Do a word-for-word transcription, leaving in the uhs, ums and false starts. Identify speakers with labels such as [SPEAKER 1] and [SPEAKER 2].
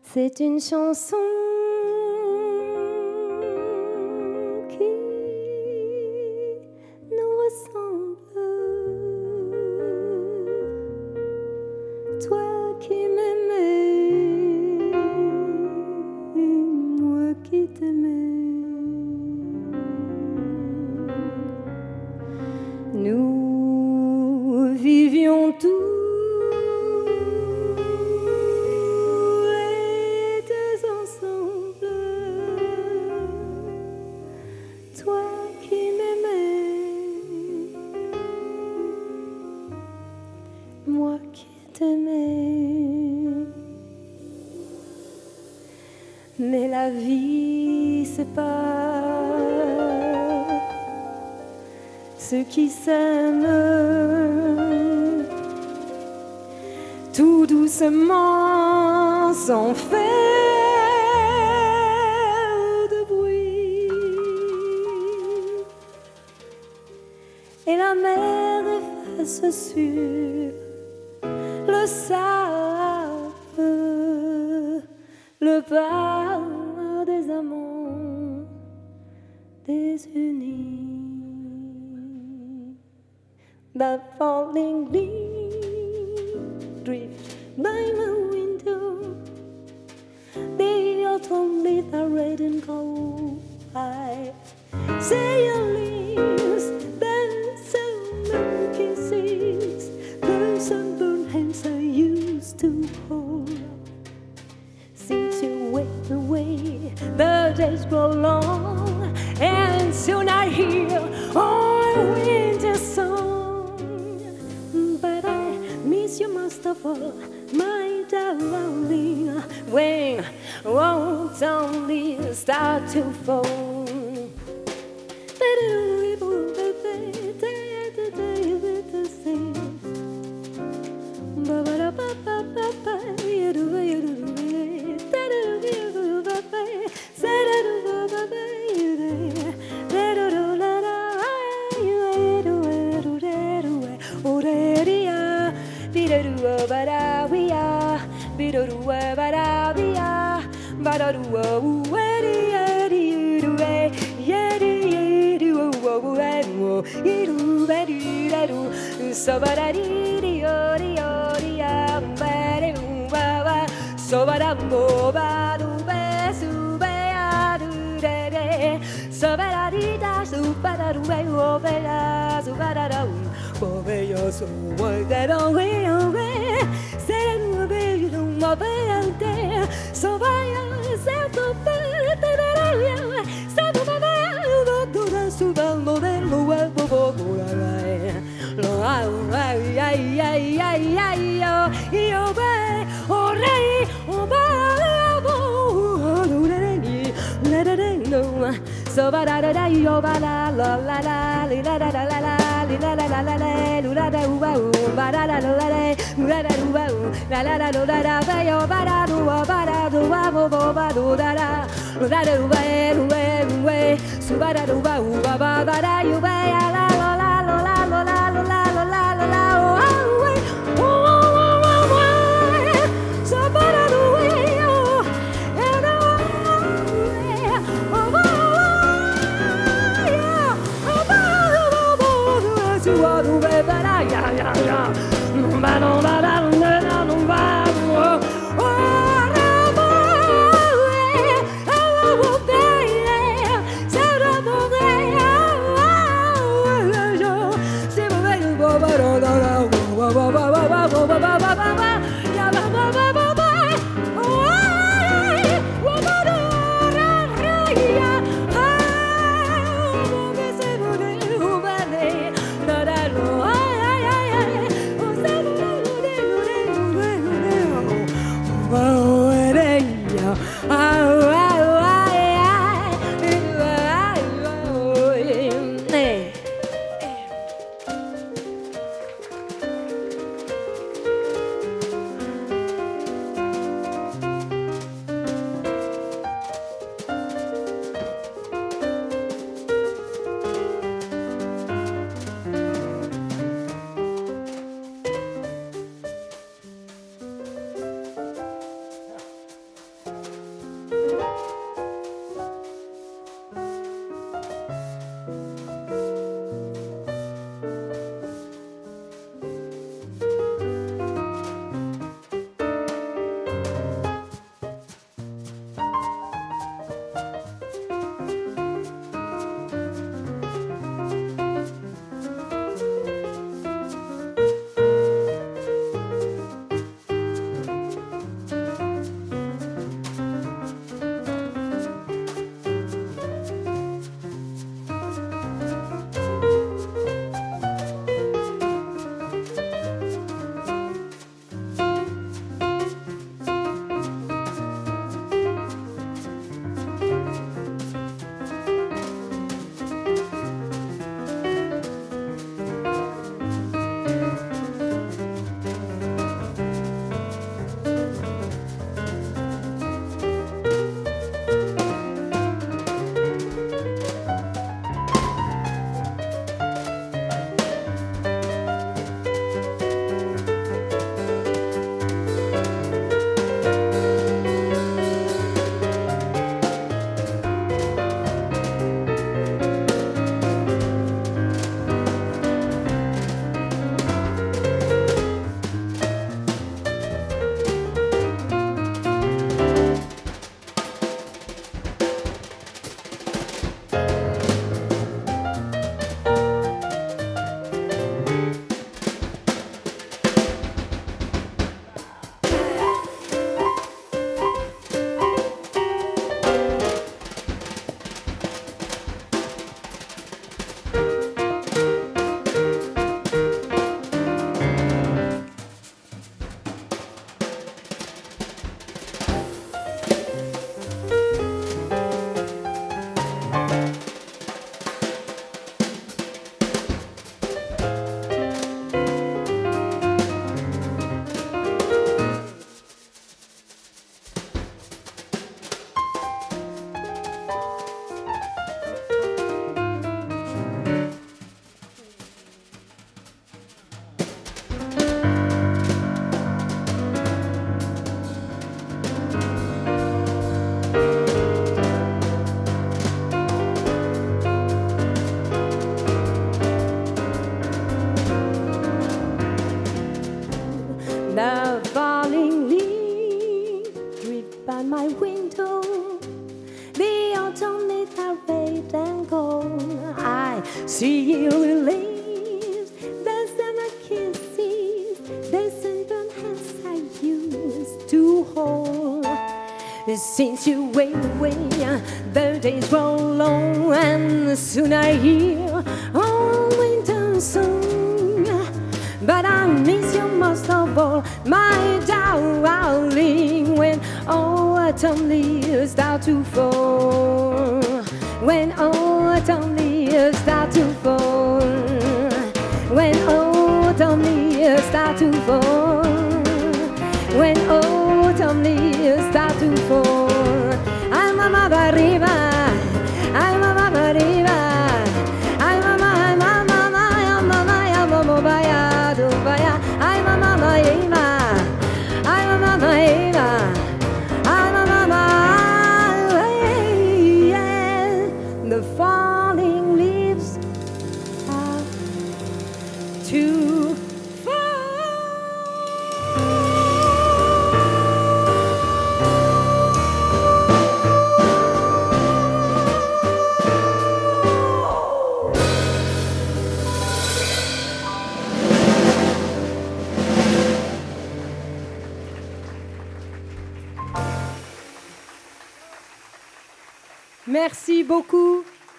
[SPEAKER 1] C'est une chanson qui nous ressemble. Toi qui m'aimais, moi qui t'aimais. Nous vivions tous moi qui t'aimais. Mais la vie sépare ceux qui s'aiment tout doucement sans faire de bruit. Et la mer efface sur le sable, le pas des amants désunis. The falling leaves drift by my window. The autumn leaves are red and cold. I say your leaves, then some kisses, the sunburned hands I used to hold. Since you went away, the days grow long, and soon I hear our winter song. But I miss you most of all, my darling, when won't only start to fall. So ba da da da yo ba la la la la li la da da la la li la la la la la lu la da u ba u ba da da la la la da u ba u la la la do da da ba yo ba da do ba da do ba bo bo ba do da da lu da da u ba e lu e lu e su ba da do ba u ba ba ba da you ba ya la la la la la la la la la la la la oh oh oh oh oh so ba da do e oh and oh by my window. The autumn is red and cold. I see you leaves, the summer kisses, the sunburned hands I used to hold. Since you went away, the days grow long, and soon I hear old winter song. But I miss you most of all, my darling, when autumn leaves start to fall. When autumn leaves start to fall. When autumn leaves start to fall. When autumn leaves start to fall. I'm a mama river. I'm a mama river. I'm a mama, I'm a mama, I'm a mama, I'm a mama, I'm a mama Eva. I'm a mama Eva. I'm a mama. Yeah. The falling leaves are too Merci beaucoup.